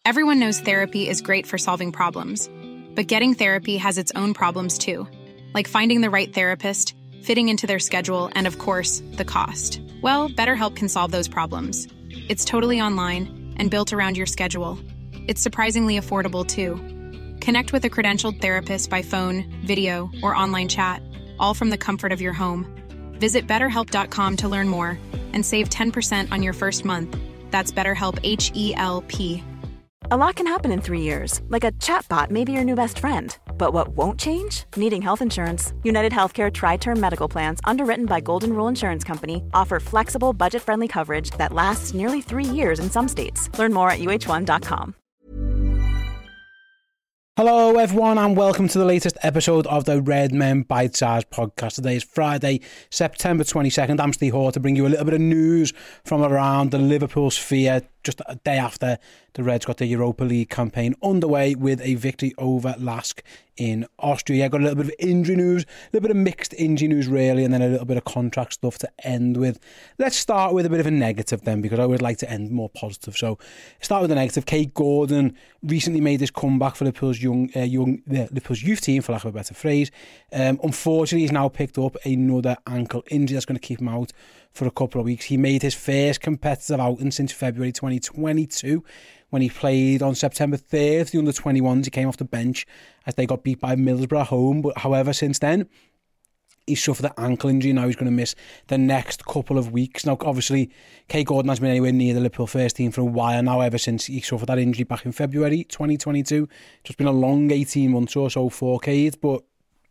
Everyone knows therapy is great for solving problems, but getting therapy has its own problems too, like finding the right therapist, fitting into their schedule, and of course, the cost. Well, BetterHelp can solve those problems. It's totally online and built around your schedule. It's surprisingly affordable too. Connect with a credentialed therapist by phone, video, or online chat, all from the comfort of your home. Visit BetterHelp.com to learn more and save 10% on your first month. That's BetterHelp, H-E-L-P. A lot can happen in 3 years, like a chatbot may be your new best friend. But what won't change? Needing health insurance. United Healthcare Tri-Term Medical Plans, underwritten by Golden Rule Insurance Company, offer flexible, budget-friendly coverage that lasts nearly 3 years in some states. Learn more at UH1.com. Hello everyone and welcome to the latest episode of the Red Men Bite Size podcast. Today is Friday, September 22nd. I'm Steve Hoare to bring you a little bit of news from around the Liverpool sphere just a day after the Reds got their Europa League campaign underway with a victory over Lask in Austria. Got a little bit of injury news, a little bit of mixed injury news really, and then a little bit of contract stuff to end with. Let's start with a bit of a negative then, because I would like to end more positive. So start with the negative. Kate Gordon recently made this comeback for Liverpool's Liverpool's youth team, for lack of a better phrase. Unfortunately, he's now picked up another ankle injury that's going to keep him out for a couple of weeks. He made his first competitive outing since February 2022 when he played on September 3rd, the under-21s. He came off the bench as they got beat by Middlesbrough at home. But however, since then, he suffered an ankle injury. Now he's going to miss the next couple of weeks. Now, obviously, Kate Gordon has been anywhere near the Liverpool first team for a while now, ever since he suffered that injury back in February 2022. Just been a long 18 months or so for Kate, but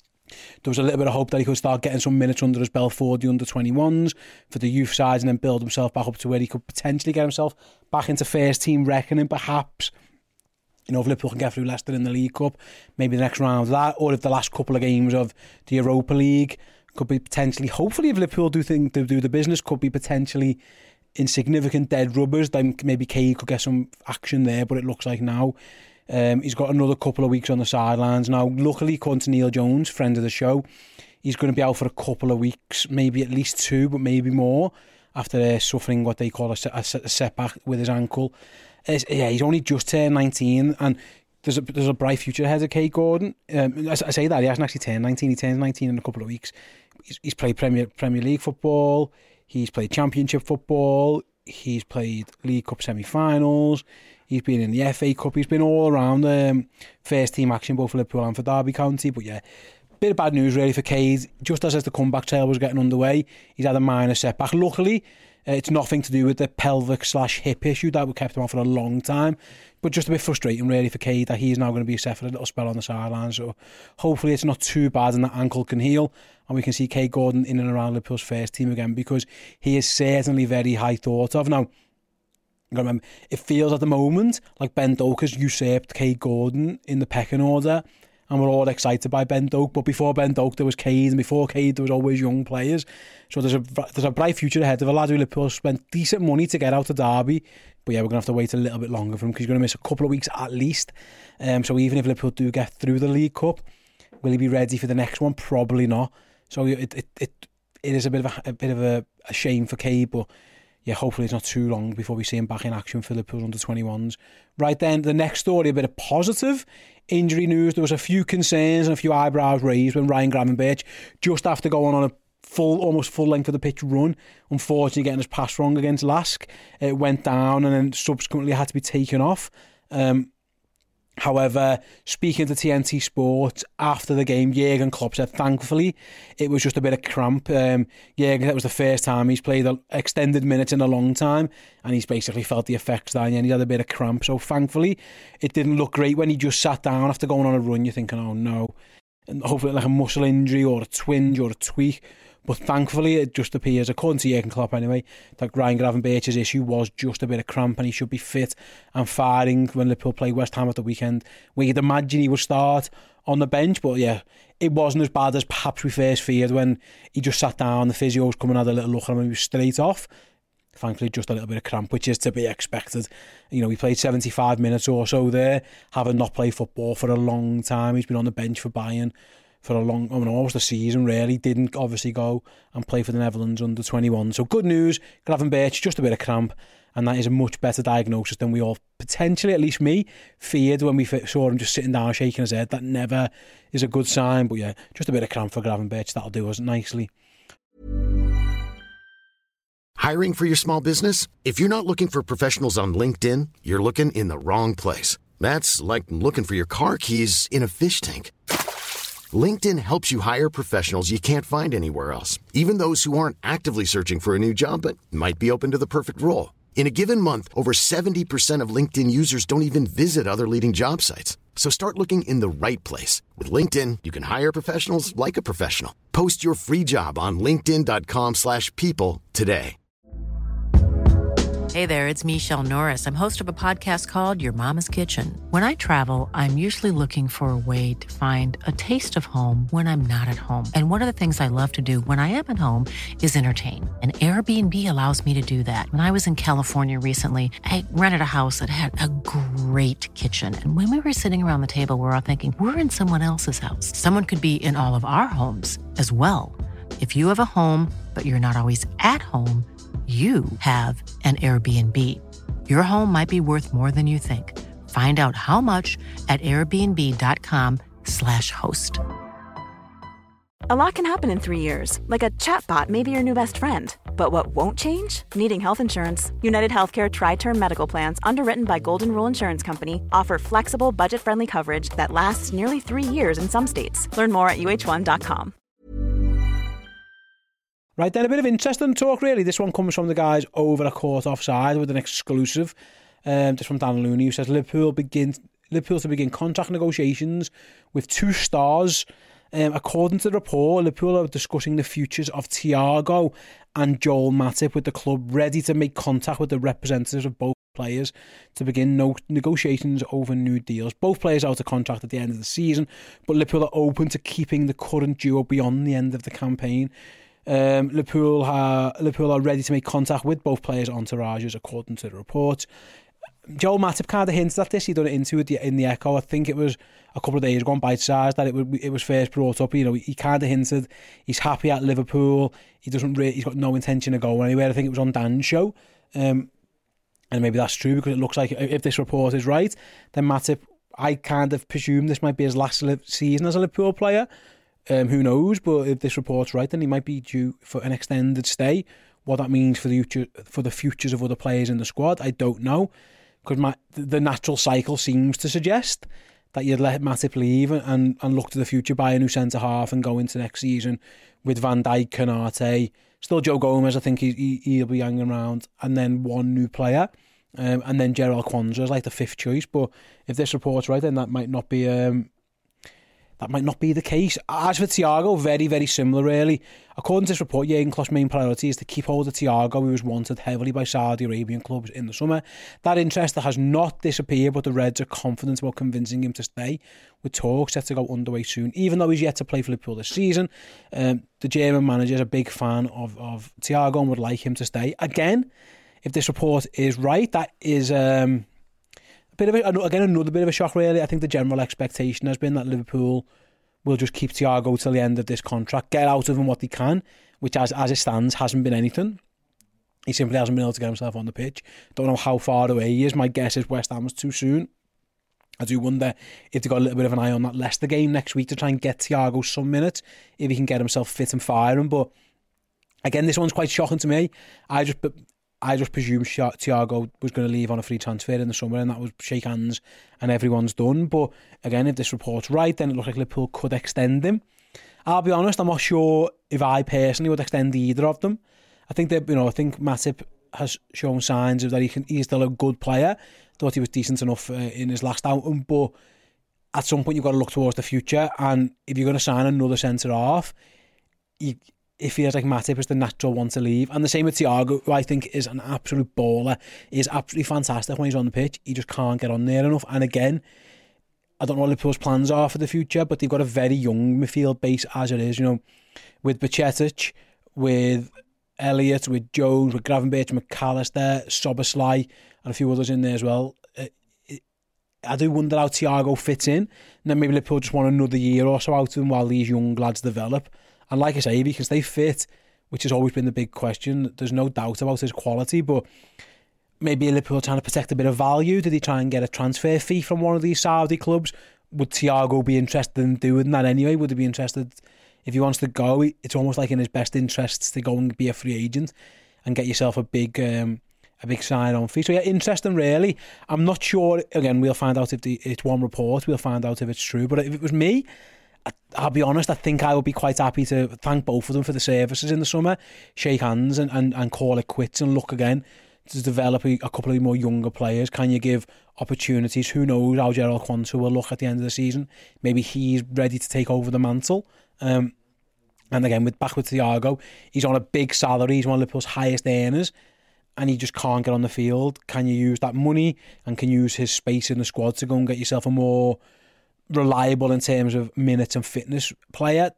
there was a little bit of hope that he could start getting some minutes under his belt for the under-21s, for the youth sides, and then build himself back up to where he could potentially get himself back into first team reckoning, perhaps. You know, if Liverpool can get through Leicester in the League Cup, maybe the next round of that, or if the last couple of games of the Europa League could be potentially, hopefully if Liverpool do the business, could be potentially insignificant dead rubbers, then maybe Kate could get some action there, but it looks like now he's got another couple of weeks on the sidelines. Now, luckily, according to Neil Jones, friend of the show, he's going to be out for a couple of weeks, maybe at least 2, but maybe more, after suffering what they call a setback with his ankle. He's only just turned 19, and there's a bright future ahead of Kate Gordon. I say that, he hasn't actually turned 19, he turns 19 in a couple of weeks. He's played Premier League football, he's played Championship football, he's played League Cup semi-finals, he's been in the FA Cup, he's been all around first team action, both for Liverpool and for Derby County. But yeah, bit of bad news really for Kate. Just as the comeback trail was getting underway, he's had a minor setback. Luckily, it's nothing to do with the pelvic/hip issue that we kept him on for a long time, but just a bit frustrating really for Kate that he's now going to be set for a little spell on the sidelines. So hopefully it's not too bad and that ankle can heal and we can see Kate Gordon in and around Liverpool's first team again, because he is certainly very high thought of. Now, remember, it feels at the moment like Ben Doak has usurped Kate Gordon in the pecking order, and we're all excited by Ben Doak. But before Ben Doak there was Cade, and before Cade there was always young players. So there's a bright future ahead of a lad who Liverpool spent decent money to get out of Derby. But yeah, we're going to have to wait a little bit longer for him, because he's going to miss a couple of weeks at least. So even if Liverpool do get through the League Cup, will he be ready for the next one? Probably not. So it is a bit of a shame for Cade, but yeah, hopefully it's not too long before we see him back in action for Liverpool's under-21s. Right then, the next story, a bit of positive injury news. There was a few concerns and a few eyebrows raised when Ryan Gravenberch, just after going on a almost full length of the pitch run, unfortunately getting his pass wrong against Lask, it went down and then subsequently had to be taken off. However, speaking to TNT Sports after the game, Jurgen Klopp said thankfully it was just a bit of cramp. Jurgen, that was the first time he's played extended minutes in a long time, and he's basically felt the effects there, and he had a bit of cramp. So thankfully it didn't look great when he just sat down after going on a run. You're thinking, oh no, and hopefully like a muscle injury or a twinge or a tweak. But thankfully, it just appears, according to Jurgen Klopp anyway, that Ryan Gravenberch's issue was just a bit of cramp, and he should be fit and firing when Liverpool play West Ham at the weekend, where you'd imagine he would start on the bench. But yeah, it wasn't as bad as perhaps we first feared when he just sat down, the physio's come and had a little look at him and he was straight off. Thankfully, just a little bit of cramp, which is to be expected. You know, he played 75 minutes or so there, having not played football for a long time. He's been on the bench for Bayern for almost a season really. Didn't obviously go and play for the Netherlands under 21. So good news, Gravenberch, just a bit of cramp, and that is a much better diagnosis than we all potentially, at least me, feared when we saw him just sitting down shaking his head. That never is a good sign. But yeah, just a bit of cramp for Gravenberch, that'll do us nicely. Hiring for your small business? If you're not looking for professionals on LinkedIn, you're looking in the wrong place. That's like looking for your car keys in a fish tank. LinkedIn helps you hire professionals you can't find anywhere else, even those who aren't actively searching for a new job but might be open to the perfect role. In a given month, over 70% of LinkedIn users don't even visit other leading job sites. So start looking in the right place. With LinkedIn, you can hire professionals like a professional. Post your free job on linkedin.com/people today. Hey there, it's Michelle Norris. I'm host of a podcast called Your Mama's Kitchen. When I travel, I'm usually looking for a way to find a taste of home when I'm not at home. And one of the things I love to do when I am at home is entertain. And Airbnb allows me to do that. When I was in California recently, I rented a house that had a great kitchen. And when we were sitting around the table, we were all thinking, we're in someone else's house. Someone could be in all of our homes as well. If you have a home, but you're not always at home, you have an Airbnb. Your home might be worth more than you think. Find out how much at airbnb.com/host. A lot can happen in 3 years, like a chatbot may be your new best friend. But what won't change? Needing health insurance. United Healthcare Tri-Term Medical Plans, underwritten by Golden Rule Insurance Company, offer flexible, budget-friendly coverage that lasts nearly 3 years in some states. Learn more at uh1.com. Right then, a bit of interesting talk really. This one comes from the guys over at Court Offside with an exclusive, just from Dan Looney, who says Liverpool to begin contract negotiations with 2 stars. According to the report, Liverpool are discussing the futures of Thiago and Joel Matip, with the club ready to make contact with the representatives of both players to begin negotiations over new deals. Both players out of contract at the end of the season, but Liverpool are open to keeping the current duo beyond the end of the campaign. Liverpool are ready to make contact with both players' entourages, according to the report. Joel Matip kind of hinted at this. He done it in the Echo. I think it was a couple of days ago on Bite Size that it was first brought up. You know, he kind of hinted he's happy at Liverpool. He's got no intention of going anywhere. I think it was on Dan's show, and maybe that's true because it looks like if this report is right, then Matip, I kind of presume this might be his last season as a Liverpool player. Who knows? But if this report's right, then he might be due for an extended stay. What that means for the futures of other players in the squad, I don't know. Because the natural cycle seems to suggest that you'd let Matip leave and look to the future, buy a new centre-half and go into next season with Van Dijk, Konate, still Joe Gomez, I think he'll be hanging around, and then one new player. And then Gerald Kwanzaa is like the 5th choice. But if this report's right, then that might not be... That might not be the case. As for Thiago, very, very similar, really. According to this report, Jurgen Klopp's main priority is to keep hold of Thiago, who was wanted heavily by Saudi Arabian clubs in the summer. That interest has not disappeared, but the Reds are confident about convincing him to stay, with talks set to go underway soon. Even though he's yet to play for Liverpool this season, the German manager is a big fan of Thiago and would like him to stay. Again, if this report is right, that is... another bit of a shock, really. I think the general expectation has been that Liverpool will just keep Thiago till the end of this contract, get out of him what they can, which as it stands hasn't been anything. He simply hasn't been able to get himself on the pitch. Don't know how far away he is. My guess is West Ham was too soon. I do wonder if they got a little bit of an eye on that Leicester game next week to try and get Thiago some minutes, if he can get himself fit and firing. But again, this one's quite shocking to me. I just presumed Thiago was going to leave on a free transfer in the summer, and that was shake hands and everyone's done. But again, if this report's right, then it looks like Liverpool could extend him. I'll be honest, I'm not sure if I personally would extend either of them. I think Matip has shown signs of that he's still a good player. Thought he was decent enough in his last outing, but at some point you've got to look towards the future. And if you're going to sign another centre half, it feels like Matip is the natural one to leave. And the same with Thiago, who I think is an absolute baller. He is absolutely fantastic when he's on the pitch. He just can't get on there enough. And again, I don't know what Liverpool's plans are for the future, but they've got a very young midfield base as it is, you know, with Bajcetic, with Elliott, with Jones, with Gravenberch, McAllister, Szoboszlai, and a few others in there as well. I do wonder how Thiago fits in. And then maybe Liverpool just want another year or so out of him while these young lads develop. And like I say, if he can stay fit, which has always been the big question, there's no doubt about his quality. But maybe Liverpool trying to protect a bit of value? Did he try and get a transfer fee from one of these Saudi clubs? Would Thiago be interested in doing that anyway? Would he be interested if he wants to go? It's almost like in his best interests to go and be a free agent and get yourself a big sign-on fee. So yeah, interesting really. I'm not sure. Again, we'll find out if it's one report. We'll find out if it's true. But if it was me, I'll be honest, I think I would be quite happy to thank both of them for the services in the summer, shake hands and call it quits and look again to develop a couple of more younger players. Can you give opportunities? Who knows how Gerald Quansah will look at the end of the season? Maybe he's ready to take over the mantle. And again, back with Thiago, he's on a big salary. He's one of Liverpool's highest earners, and he just can't get on the field. Can you use that money and can you use his space in the squad to go and get yourself a more reliable in terms of minutes and fitness player?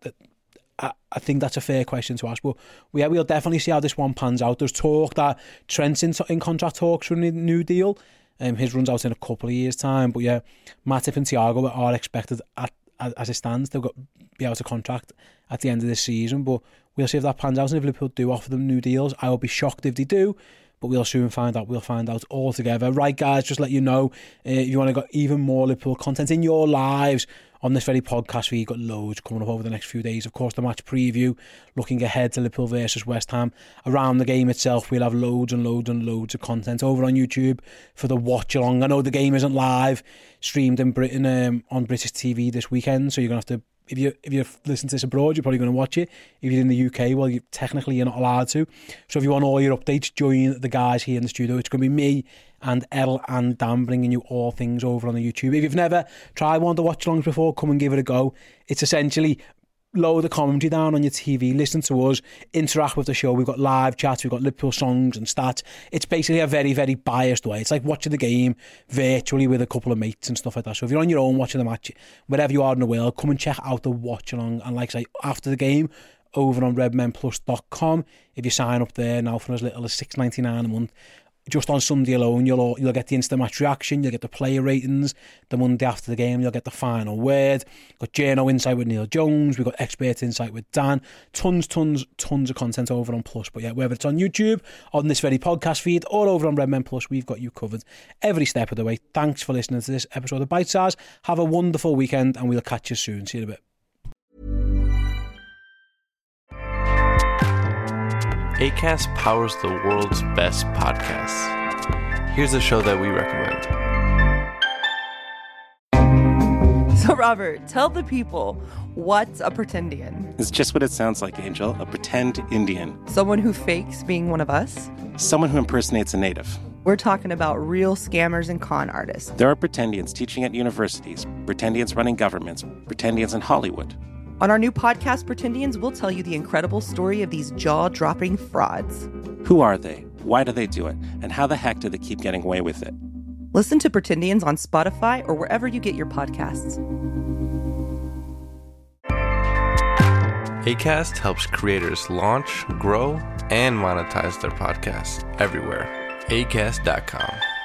I think that's a fair question to ask. But we'll definitely see how this one pans out. There's talk that Trent's in contract talks for a new deal. His runs out in a couple of years' time. But yeah, Matip and Thiago are expected, as it stands, they'll be out of contract at the end of this season. But we'll see if that pans out. And if Liverpool do offer them new deals, I will be shocked if they do. But we'll soon find out. We'll find out all together. Right, guys, just let you know, if you want to get even more Liverpool content in your lives on this very podcast, we've got loads coming up over the next few days. Of course, the match preview, looking ahead to Liverpool versus West Ham. Around the game itself, we'll have loads and loads and loads of content over on YouTube for the watch along. I know the game isn't live, streamed in Britain on British TV this weekend, so you're going to have to, if you're listening to this abroad, you're probably going to watch it. If you're in the UK, well, technically you're not allowed to. So if you want all your updates, join the guys here in the studio. It's going to be me and Elle and Dan bringing you all things over on the YouTube. If you've never tried one of the watch-alongs before, come and give it a go. It's essentially load the commentary down on your TV, listen to us, interact with the show. We've got live chats, we've got Liverpool songs and stats. It's basically a very, very biased way. It's like watching the game virtually with a couple of mates and stuff like that. So if you're on your own watching the match, wherever you are in the world, come and check out the watch along. And like I say, after the game, over on redmenplus.com, if you sign up there now for as little as $6.99 a month, just on Sunday alone, you'll get the instant match reaction, you'll get the player ratings, the Monday after the game, you'll get the final word. We've got Journo Insight with Neil Jones, we've got Expert Insight with Dan, tons of content over on Plus. But yeah, whether it's on YouTube, on this very podcast feed, or over on Red Men Plus, we've got you covered every step of the way. Thanks for listening to this episode of Bite Size. Have a wonderful weekend, and we'll catch you soon. See you in a bit. Acast powers the world's best podcasts. Here's a show that we recommend. So, Robert, tell the people, what's a pretendian? It's just what it sounds like, Angel. A pretend Indian. Someone who fakes being one of us? Someone who impersonates a native. We're talking about real scammers and con artists. There are pretendians teaching at universities, pretendians running governments, pretendians in Hollywood. On our new podcast, Pretendians, we'll tell you the incredible story of these jaw-dropping frauds. Who are they? Why do they do it? And how the heck do they keep getting away with it? Listen to Pretendians on Spotify or wherever you get your podcasts. Acast helps creators launch, grow, and monetize their podcasts everywhere. Acast.com.